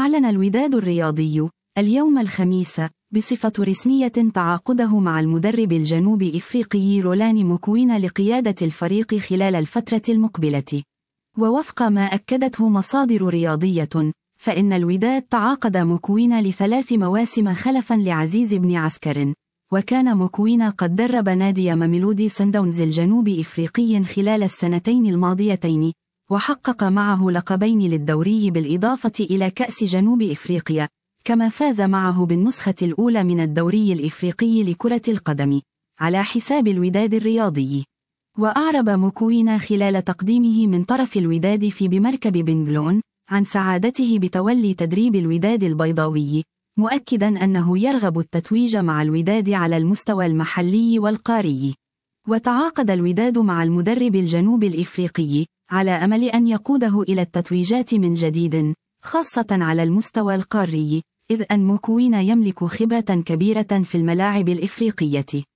أعلن الوداد الرياضي اليوم الخميس بصفة رسمية تعاقده مع المدرب الجنوب إفريقي رولاني موكوينا لقيادة الفريق خلال الفترة المقبلة. ووفق ما أكدته مصادر رياضية، فإن الوداد تعاقد موكوينا ل3 مواسم خلفا لعزيز بن عسكر، وكان موكوينا قد درب نادي ميلودي سانداونز الجنوب إفريقي خلال السنتين الماضيتين، وحقق معه لقبين للدوري بالإضافة إلى كأس جنوب إفريقيا، كما فاز معه بالنسخة الأولى من الدوري الإفريقي لكرة القدم على حساب الوداد الرياضي. وأعرب موكوينا خلال تقديمه من طرف الوداد في بمركب بنغلون عن سعادته بتولي تدريب الوداد البيضاوي، مؤكدا أنه يرغب التتويج مع الوداد على المستوى المحلي والقاري. وتعاقد الوداد مع المدرب الجنوب الإفريقي على أمل أن يقوده إلى التتويجات من جديد، خاصة على المستوى القاري، إذ أن موكوينا يملك خبرة كبيرة في الملاعب الإفريقية.